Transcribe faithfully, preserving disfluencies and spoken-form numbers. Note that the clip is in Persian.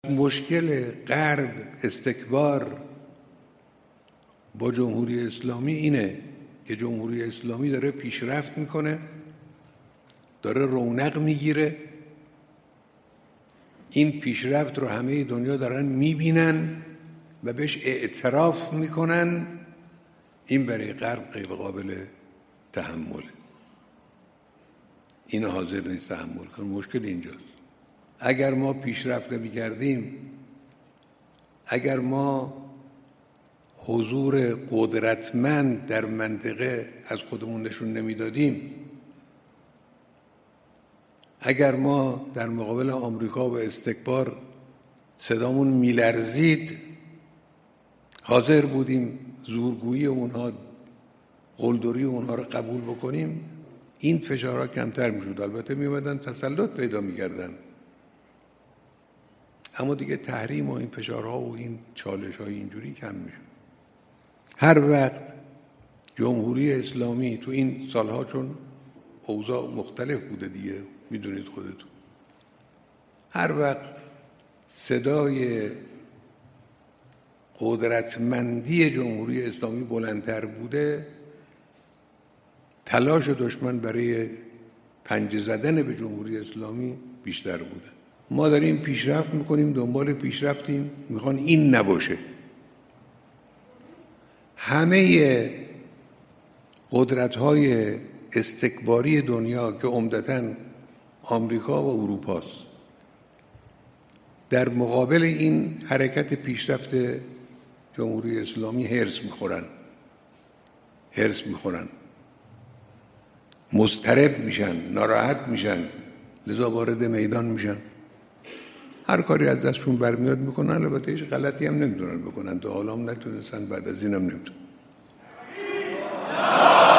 مشکل غرب استکبار با جمهوری اسلامی اینه که جمهوری اسلامی داره پیشرفت میکنه، داره رونق میگیره، این پیشرفت رو همه دنیا دارن میبینن و بهش اعتراف میکنن. این برای غرب غیر قابل تحمله، این حاضر نیست تحمل کنه. مشکل اینجاست. اگر ما پیشرفت نمی‌کردیم، اگر ما حضور قدرتمند در منطقه از خودمون نشون نمیدادیم، اگر ما در مقابل آمریکا و استکبار صدامون میلرزید، حاضر بودیم زورگویی اونها، قلدری اونها رو قبول بکنیم، این فشارها کمتر میشد. البته میومدن تسلط پیدا میکردن، اما دیگه تحریم و این فشارها و این چالش‌های اینجوری کم میشد. هر وقت جمهوری اسلامی تو این سالها، چون اوضاع مختلف بوده دیگه، میدونید خودتون، هر وقت صدای قدرتمندی جمهوری اسلامی بلندتر بوده، تلاش دشمن برای پنجه زدن به جمهوری اسلامی بیشتر بوده. ما داریم پیشرفت میکنیم، دنبال پیشرفتیم، میخوان این نباشه. همه قدرت‌های استکباری دنیا که عمدتاً آمریکا و اروپاست، در مقابل این حرکت پیشرفت جمهوری اسلامی هرس میخورن هرس میخورن مضطرب میشن، ناراحت میشن، لذا وارد میدان میشن. هر کاری از دستشون برمیاد میکنن. البته هیچ غلطی هم نمیدونن بکنن، تا حالا هم نتونستن، بعد از اینم نمیتونن.